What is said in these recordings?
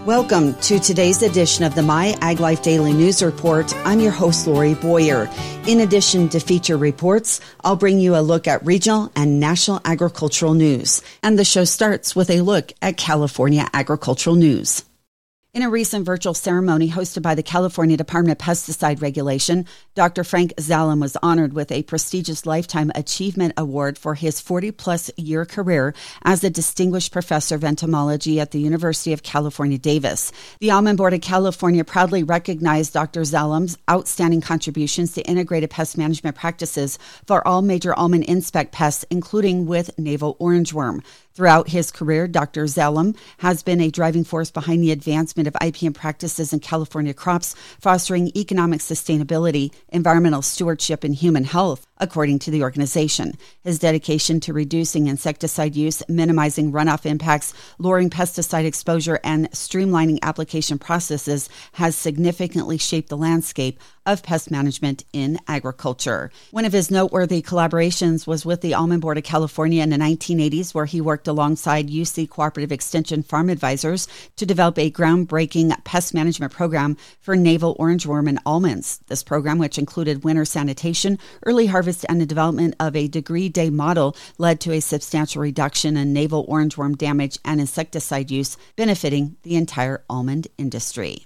Welcome to today's edition of the My Ag Life Daily News Report. I'm your host, Lori Boyer. In addition to feature reports, I'll bring you a look at regional and national agricultural news. And the show starts with a look at California agricultural news. In a recent virtual ceremony hosted by the California Department of Pesticide Regulation, Dr. Frank Zalem was honored with a prestigious Lifetime Achievement Award for his 40-plus year career as a distinguished professor of entomology at the University of California, Davis. The Almond Board of California proudly recognized Dr. Zalem's outstanding contributions to integrated pest management practices for all major almond insect pests, including with navel orangeworm. Throughout his career, Dr. Zalem has been a driving force behind the advancement of IPM practices in California crops, fostering economic sustainability, environmental stewardship, and human health, according to the organization. His dedication to reducing insecticide use, minimizing runoff impacts, lowering pesticide exposure, and streamlining application processes has significantly shaped the landscape of pest management in agriculture. One of his noteworthy collaborations was with the Almond Board of California in the 1980s, where he worked alongside UC Cooperative Extension Farm Advisors to develop a groundbreaking pest management program for navel orangeworm in almonds. This program, which included winter sanitation, early harvest, and the development of a degree-day model, led to a substantial reduction in navel orangeworm damage and insecticide use, benefiting the entire almond industry.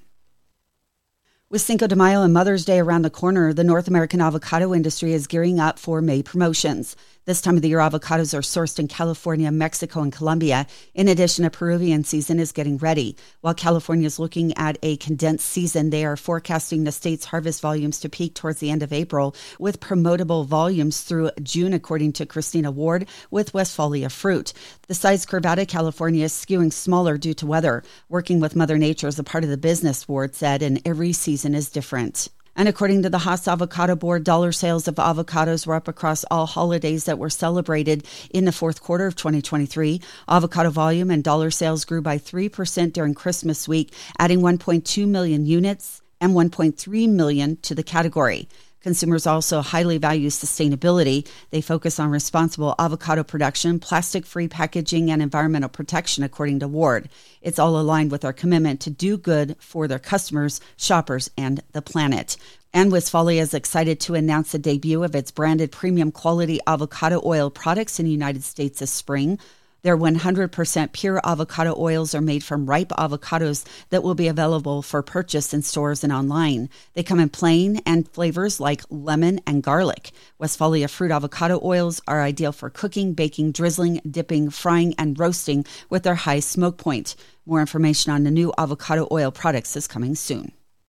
With Cinco de Mayo and Mother's Day around the corner, the North American avocado industry is gearing up for May promotions. This time of the year, avocados are sourced in California, Mexico, and Colombia. In addition, a Peruvian season is getting ready. While California is looking at a condensed season, they are forecasting the state's harvest volumes to peak towards the end of April, with promotable volumes through June, according to Christina Ward with Westphalia Fruit. The size curve out of California is skewing smaller due to weather. Working with Mother Nature is a part of the business, Ward said, and every season is different. And according to the Haas Avocado Board, dollar sales of avocados were up across all holidays that were celebrated in the fourth quarter of 2023. Avocado volume and dollar sales grew by 3% during Christmas week, adding 1.2 million units and 1.3 million to the category. Consumers also highly value sustainability. They focus on responsible avocado production, plastic-free packaging, and environmental protection, according to Ward. It's all aligned with our commitment to do good for their customers, shoppers, and the planet. And Westphalia is excited to announce the debut of its branded premium quality avocado oil products in the United States this spring. Their 100% pure avocado oils are made from ripe avocados that will be available for purchase in stores and online. They come in plain and flavors like lemon and garlic. Westphalia Fruit avocado oils are ideal for cooking, baking, drizzling, dipping, frying, and roasting with their high smoke point. More information on the new avocado oil products is coming soon.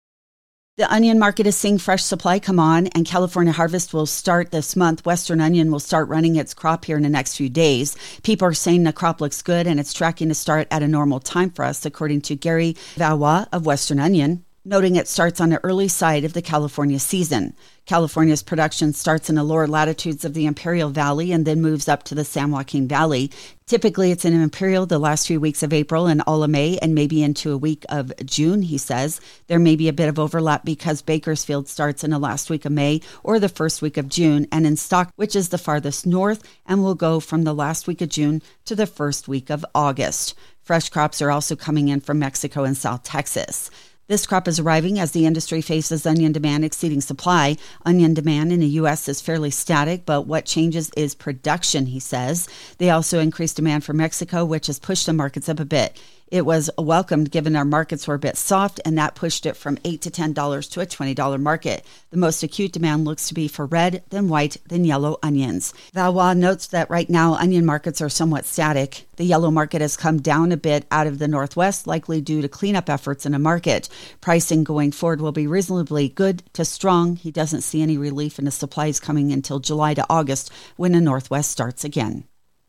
The onion market is seeing fresh supply come on, and California harvest will start this month. Western onion will start running its crop here in the next few days. People are saying the crop looks good, and it's tracking to start at a normal time for us, according to Gary Valois of Western Onion, noting it starts on the early side of the California season. California's production starts in the lower latitudes of the Imperial Valley and then moves up to the San Joaquin Valley. Typically, it's in Imperial the last few weeks of April and all of May and maybe into a week of June, he says. There may be a bit of overlap because Bakersfield starts in the last week of May or the first week of June, and in Stock, which is the farthest north, and will go from the last week of June to the first week of August. Fresh crops are also coming in from Mexico and South Texas. This crop is arriving as the industry faces onion demand exceeding supply. Onion demand in the U.S. is fairly static, but what changes is production, he says. They also increased demand from Mexico, which has pushed the markets up a bit. It was welcomed given our markets were a bit soft, and that pushed it from $8 to $10 to a $20 market. The most acute demand looks to be for red, then white, then yellow onions. Valois notes that right now onion markets are somewhat static. The yellow market has come down a bit out of the Northwest, likely due to cleanup efforts in the market. Pricing going forward will be reasonably good to strong. He doesn't see any relief in the supplies coming until July to August when the Northwest starts again.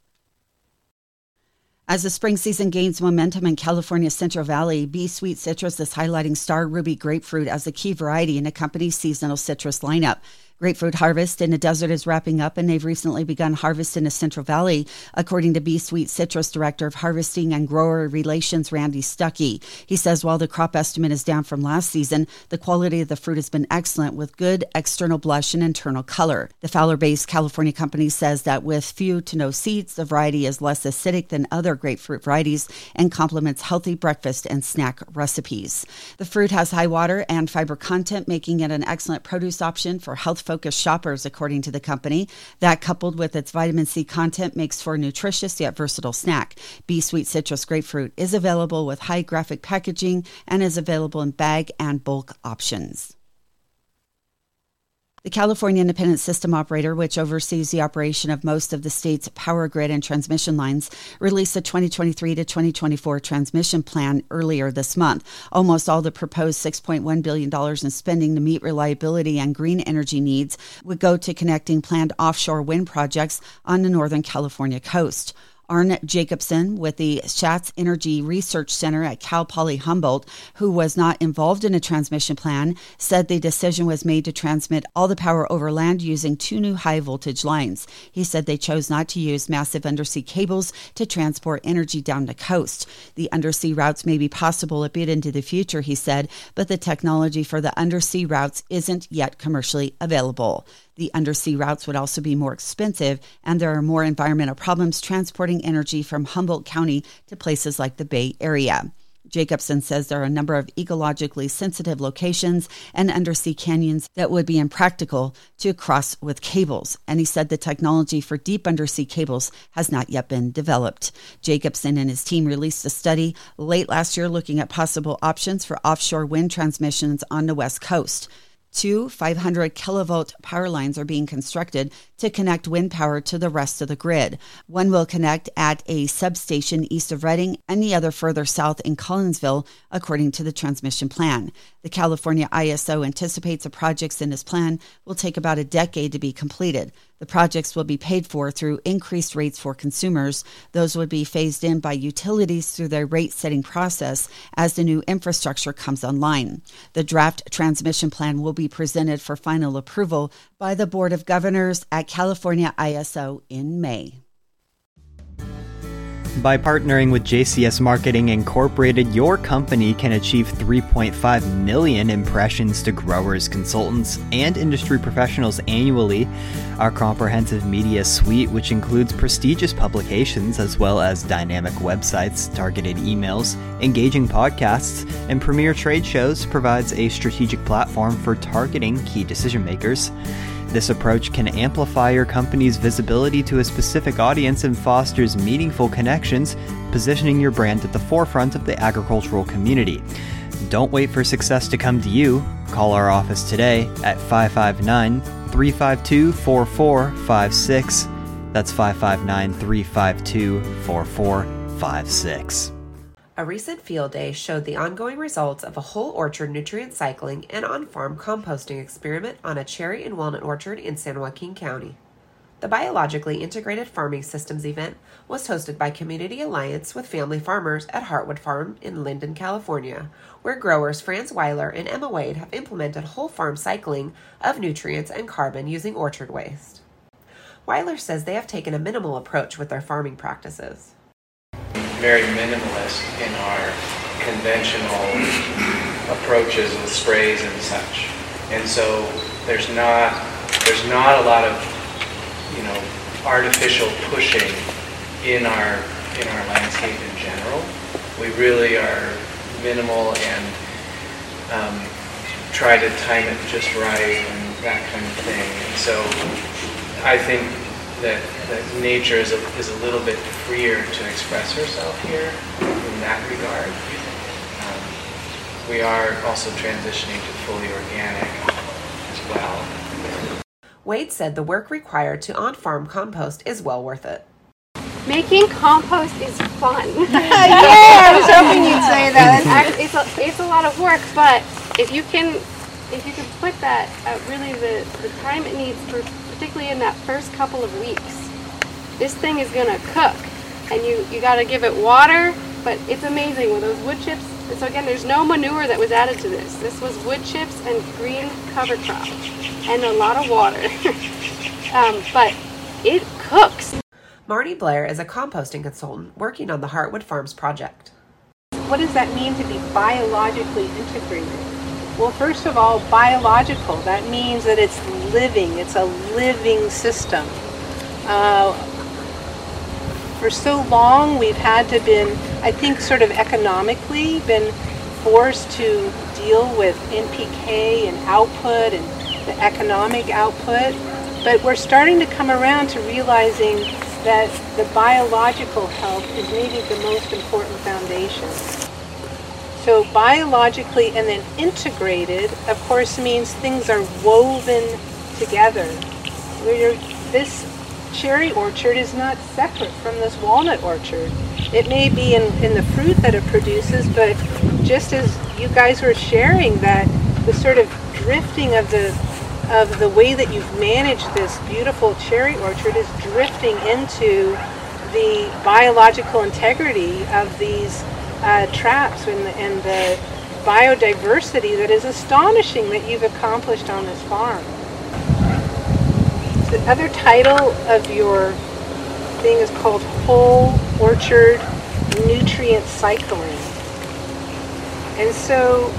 As the spring season gains momentum in California's Central Valley, B Sweet Citrus is highlighting Star Ruby Grapefruit as a key variety in the company's seasonal citrus lineup. Grapefruit harvest in the desert is wrapping up, and they've recently begun harvest in the Central Valley, according to B Sweet Citrus Director of Harvesting and Grower Relations, Randy Stuckey. He says while the crop estimate is down from last season, the quality of the fruit has been excellent with good external blush and internal color. The Fowler-based California company says that with few to no seeds, the variety is less acidic than other grapefruit varieties and complements healthy breakfast and snack recipes. The fruit has high water and fiber content, making it an excellent produce option for health-focused shoppers, according to the company. That, coupled with its vitamin C content, makes for a nutritious yet versatile snack. B Sweet Citrus Grapefruit is available with high graphic packaging and is available in bag and bulk options. The California Independent System Operator, which oversees the operation of most of the state's power grid and transmission lines, released the 2023 to 2024 transmission plan earlier this month. Almost all the proposed $6.1 billion in spending to meet reliability and green energy needs would go to connecting planned offshore wind projects on the Northern California coast. Arne Jacobson with the Schatz Energy Research Center at Cal Poly Humboldt, who was not involved in a transmission plan, said the decision was made to transmit all the power over land using 2 new high-voltage lines. He said they chose not to use massive undersea cables to transport energy down the coast. The undersea routes may be possible a bit into the future, he said, but the technology for the undersea routes isn't yet commercially available. The undersea routes would also be more expensive, and there are more environmental problems transporting energy from Humboldt County to places like the Bay Area. Jacobson says there are a number of ecologically sensitive locations and undersea canyons that would be impractical to cross with cables, and he said the technology for deep undersea cables has not yet been developed. Jacobson and his team released a study late last year looking at possible options for offshore wind transmissions on the West Coast. 2 500 kilovolt power lines are being constructed to connect wind power to the rest of the grid. One will connect at a substation east of Redding and the other further south in Collinsville, according to the transmission plan. The California ISO anticipates the projects in this plan will take about a decade to be completed. The projects will be paid for through increased rates for consumers. Those would be phased in by utilities through their rate-setting process as the new infrastructure comes online. The draft transmission plan will be presented for final approval by the Board of Governors at California ISO in May. By partnering with JCS Marketing Incorporated, your company can achieve 3.5 million impressions to growers, consultants, and industry professionals annually. Our comprehensive media suite, which includes prestigious publications as well as dynamic websites, targeted emails, engaging podcasts, and premier trade shows, provides a strategic platform for targeting key decision makers. This approach can amplify your company's visibility to a specific audience and fosters meaningful connections, positioning your brand at the forefront of the agricultural community. Don't wait for success to come to you. Call our office today at 559-352-4456. That's 559-352-4456. A recent field day showed the ongoing results of a whole orchard nutrient cycling and on-farm composting experiment on a cherry and walnut orchard in San Joaquin County. The Biologically Integrated Farming Systems event was hosted by Community Alliance with Family Farmers at Heartwood Farm in Linden, California, where growers Franz Weiler and Emma Wade have implemented whole farm cycling of nutrients and carbon using orchard waste. Weiler says they have taken a minimal approach with their farming practices. Very minimalist in our conventional approaches with sprays and such, and so there's not a lot of artificial pushing in our landscape in general. We really are minimal and try to time it just right and that kind of thing. And so I think that nature is a little bit freer to express herself here in that regard. We are also transitioning to fully organic as well. Wade said the work required to on-farm compost is well worth it. Making compost is fun. Yeah, I was hoping you'd say that. It's a lot of work, but if you can put that really the time it needs for, particularly in that first couple of weeks, this thing is gonna cook, and you got to give it water But it's amazing with those wood chips. And so again, there's no manure that was added to this. This was wood chips and green cover crop and a lot of water. But it cooks. Marnie Blair is a composting consultant working on the Heartwood Farms project. What does that mean to be biologically integrated? Well, first of all, biological. That means that it's living. It's a living system. For so long, we've had to been, I think, sort of economically been forced to deal with NPK and output and the economic output. But we're starting to come around to realizing that the biological health is maybe the most important foundation. So biologically and then integrated, of course, means things are woven together. This cherry orchard is not separate from this walnut orchard. It may be in the fruit that it produces, but just as you guys were sharing, that the sort of drifting of the way that you've managed this beautiful cherry orchard is drifting into the biological integrity of these traps and the biodiversity that is astonishing that you've accomplished on this farm. The other title of your thing is called Whole Orchard Nutrient Cycling. And so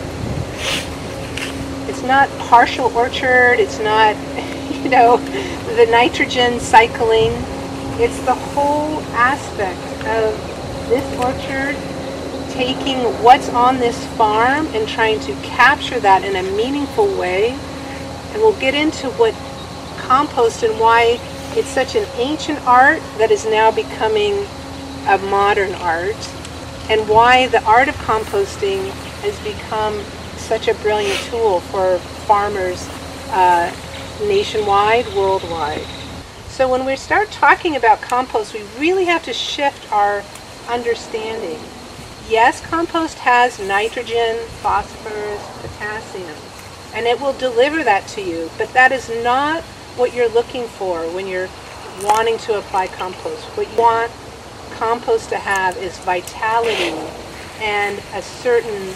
it's not partial orchard, it's not, the nitrogen cycling. It's the whole aspect of this orchard, taking what's on this farm and trying to capture that in a meaningful way. And we'll get into what compost and why it's such an ancient art that is now becoming a modern art, and why the art of composting has become such a brilliant tool for farmers nationwide, worldwide. So when we start talking about compost, we really have to shift our understanding. Yes, compost has nitrogen, phosphorus, potassium, and it will deliver that to you, but that is not what you're looking for when you're wanting to apply compost. What you want compost to have is vitality and a certain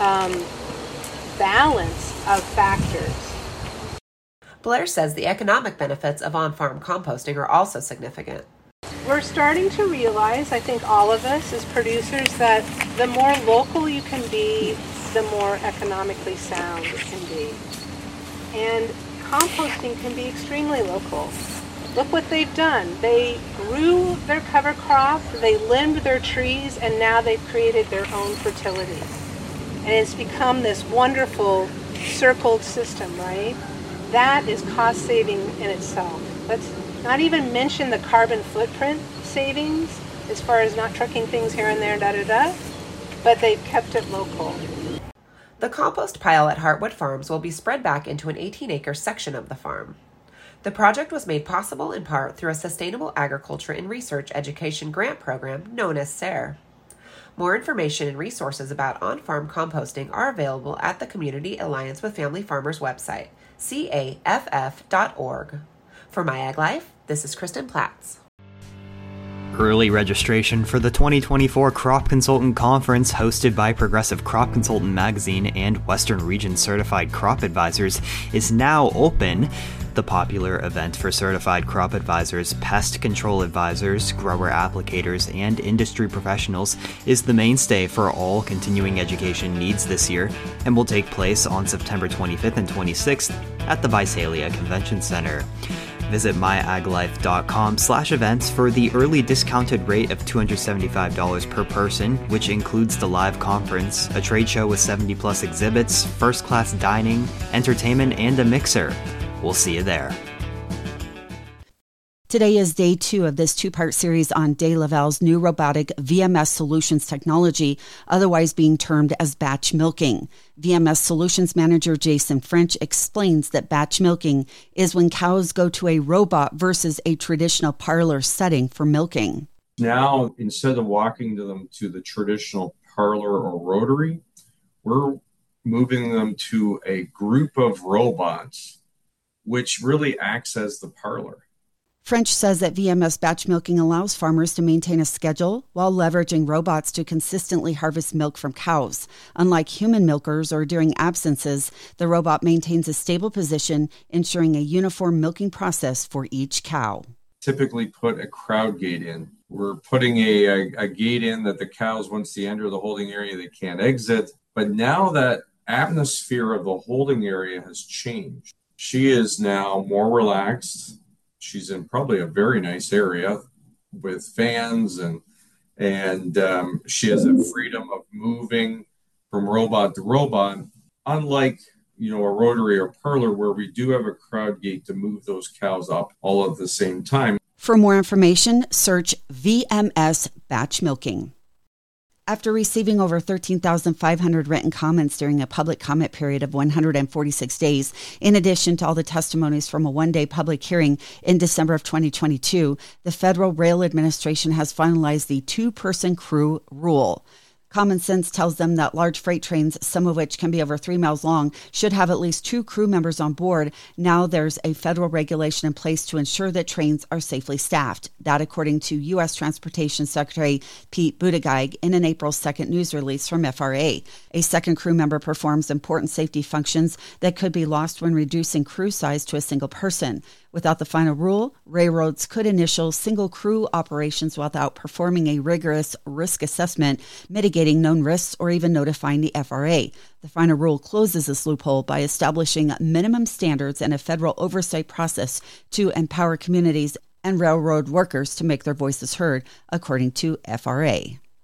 balance of factors. Blair says the economic benefits of on-farm composting are also significant. We're starting to realize, I think all of us as producers, that the more local you can be, the more economically sound it can be. And composting can be extremely local. Look what they've done. They grew their cover crop, they limbed their trees, and now they've created their own fertility. And it's become this wonderful circled system, right? That is cost saving in itself. Let's not even mention the carbon footprint savings as far as not trucking things here and there, but they've kept it local. The compost pile at Heartwood Farms will be spread back into an 18-acre section of the farm. The project was made possible in part through a Sustainable Agriculture and Research Education grant program known as SARE. More information and resources about on-farm composting are available at the Community Alliance with Family Farmers website, caff.org. For My Ag Life, this is Kristen Platts. Early registration for the 2024 Crop Consultant Conference, hosted by Progressive Crop Consultant Magazine and Western Region Certified Crop Advisors, is now open. The popular event for certified crop advisors, pest control advisors, grower applicators, and industry professionals is the mainstay for all continuing education needs this year and will take place on September 25th and 26th at the Visalia Convention Center. Visit myaglife.com/events for the early discounted rate of $275 per person, which includes the live conference, a trade show with 70+ exhibits, first-class dining, entertainment, and a mixer. We'll see you there. Today is day 2 of this 2-part series on DeLaval's new robotic VMS Solutions technology, otherwise being termed as batch milking. VMS Solutions Manager Jason French explains that batch milking is when cows go to a robot versus a traditional parlor setting for milking. Now, instead of walking them to the traditional parlor or rotary, we're moving them to a group of robots, which really acts as the parlor. French says that VMS batch milking allows farmers to maintain a schedule while leveraging robots to consistently harvest milk from cows. Unlike human milkers or during absences, the robot maintains a stable position, ensuring a uniform milking process for each cow. Typically put a crowd gate in. We're putting a gate in that the cows, once they enter the holding area, they can't exit. But now that atmosphere of the holding area has changed. She is now more relaxed. She's in probably a very nice area with fans and she has a freedom of moving from robot to robot, unlike a rotary or parlor where we do have a crowd gate to move those cows up all at the same time. For more information, search VMS batch milking. After receiving over 13,500 written comments during a public comment period of 146 days, in addition to all the testimonies from a one-day public hearing in December of 2022, the Federal Rail Administration has finalized the two-person crew rule. Common sense tells them that large freight trains, some of which can be over 3 miles long, should have at least 2 crew members on board. Now there's a federal regulation in place to ensure that trains are safely staffed. That according to U.S. Transportation Secretary Pete Buttigieg in an April 2nd news release from FRA. A second crew member performs important safety functions that could be lost when reducing crew size to a single person. Without the final rule, railroads could initial single crew operations without performing a rigorous risk assessment, mitigating known risks, or even notifying the FRA. The final rule closes this loophole by establishing minimum standards and a federal oversight process to empower communities and railroad workers to make their voices heard, according to FRA.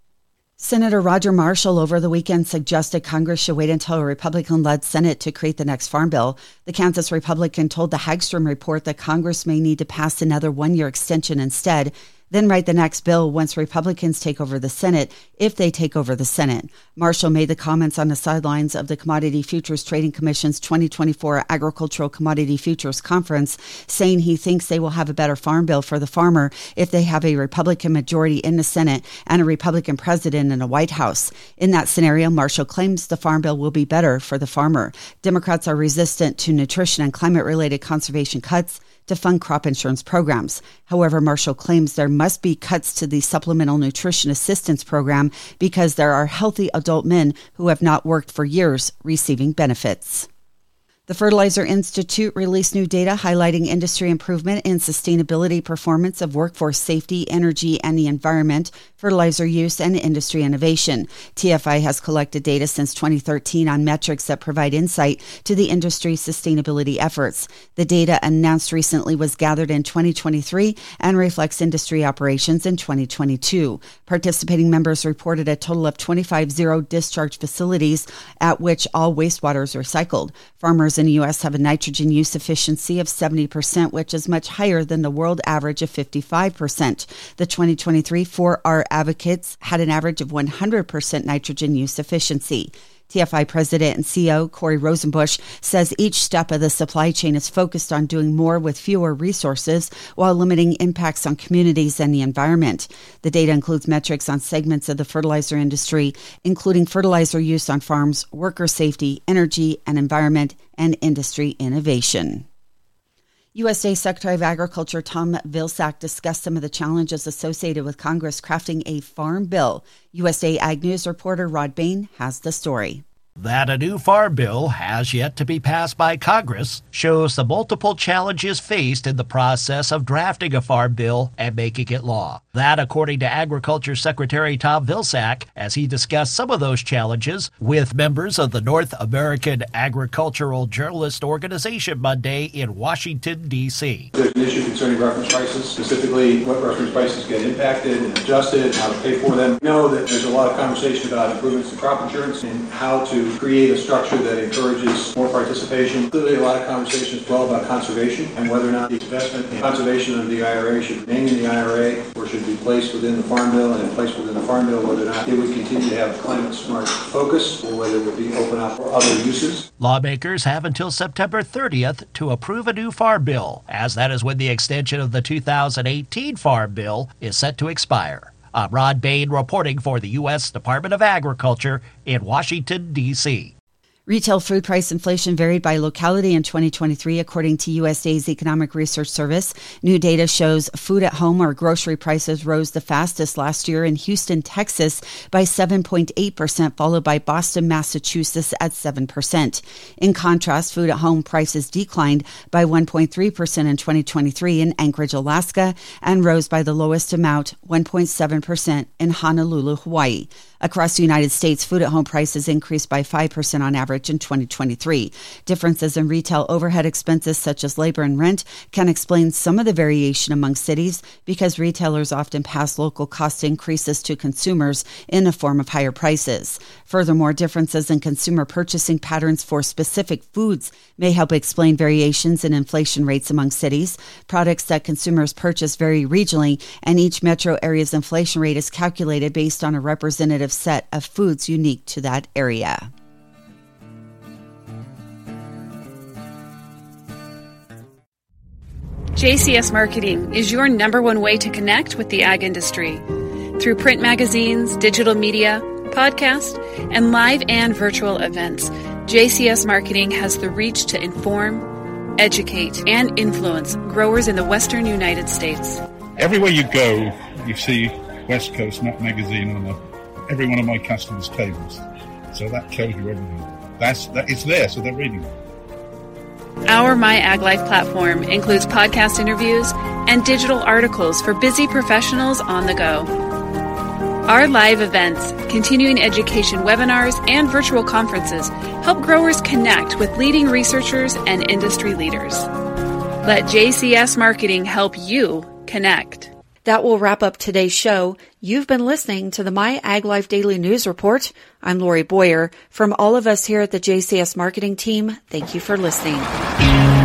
Senator Roger Marshall over the weekend suggested Congress should wait until a Republican-led Senate to create the next farm bill. The Kansas Republican told the Hagstrom Report that Congress may need to pass another one-year extension instead, then write the next bill once Republicans take over the Senate, if they take over the Senate. Marshall made the comments on the sidelines of the Commodity Futures Trading Commission's 2024 Agricultural Commodity Futures Conference, saying he thinks they will have a better farm bill for the farmer if they have a Republican majority in the Senate and a Republican president in the White House. In that scenario, Marshall claims the farm bill will be better for the farmer. Democrats are resistant to nutrition and climate-related conservation cuts to fund crop insurance programs. However, Marshall claims there must be cuts to the Supplemental Nutrition Assistance Program because there are healthy adult men who have not worked for years receiving benefits. The Fertilizer Institute released new data highlighting industry improvement in sustainability, performance of workforce safety, energy, and the environment, fertilizer use, and industry innovation. TFI has collected data since 2013 on metrics that provide insight to the industry's sustainability efforts. The data announced recently was gathered in 2023 and reflects industry operations in 2022. Participating members reported a total of 25 zero-discharge facilities at which all wastewater is recycled. Farmers in the U.S. have a nitrogen use efficiency of 70%, which is much higher than the world average of 55%. The 2023 4R advocates had an average of 100% nitrogen use efficiency. TFI President and CEO Corey Rosenbusch says each step of the supply chain is focused on doing more with fewer resources while limiting impacts on communities and the environment. The data includes metrics on segments of the fertilizer industry, including fertilizer use on farms, worker safety, energy and environment, and industry innovation. USDA Secretary of Agriculture Tom Vilsack discussed some of the challenges associated with Congress crafting a farm bill. USDA Ag News reporter Rod Bain has the story. That a new farm bill has yet to be passed by Congress shows the multiple challenges faced in the process of drafting a farm bill and making it law. That, according to Agriculture Secretary Tom Vilsack, as he discussed some of those challenges with members of the North American Agricultural Journalist Organization Monday in Washington, D.C. There's an issue concerning reference prices, specifically what reference prices get impacted and adjusted and how to pay for them. We know that there's a lot of conversation about improvements to crop insurance and how to create a structure that encourages more participation. Clearly a lot of conversation as well about conservation and whether or not the investment in conservation of the IRA should remain in the IRA or should be placed within the Farm Bill, and in place within the Farm Bill whether or not it would continue to have a climate smart focus or whether it would be open up for other uses. Lawmakers have until September 30th to approve a new farm bill, as that is when the extension of the 2018 Farm Bill is set to expire. I'm Rod Bain reporting for the U.S. Department of Agriculture in Washington, D.C. Retail food price inflation varied by locality in 2023, according to USDA's Economic Research Service. New data shows food at home or grocery prices rose the fastest last year in Houston, Texas by 7.8%, followed by Boston, Massachusetts at 7%. In contrast, food at home prices declined by 1.3% in 2023 in Anchorage, Alaska, and rose by the lowest amount, 1.7%, in Honolulu, Hawaii. Across the United States, food at home prices increased by 5% on average in 2023. Differences in retail overhead expenses such as labor and rent can explain some of the variation among cities because retailers often pass local cost increases to consumers in the form of higher prices. Furthermore, differences in consumer purchasing patterns for specific foods may help explain variations in inflation rates among cities. Products that consumers purchase vary regionally, and each metro area's inflation rate is calculated based on a representative set of foods unique to that area. JCS Marketing is your #1 way to connect with the ag industry. Through print magazines, digital media, podcast, and live and virtual events, JCS Marketing has the reach to inform, educate, and influence growers in the western United States. Everywhere you go, you see West Coast Nut Magazine on every one of my customers' tables. So that tells you everything. It's there, so they're reading it. Our My Ag Life platform includes podcast interviews and digital articles for busy professionals on the go. Our live events, continuing education webinars, and virtual conferences help growers connect with leading researchers and industry leaders. Let JCS Marketing help you connect. That will wrap up today's show. You've been listening to the My Ag Life Daily News Report. I'm Lori Boyer. From all of us here at the JCS Marketing team, thank you for listening.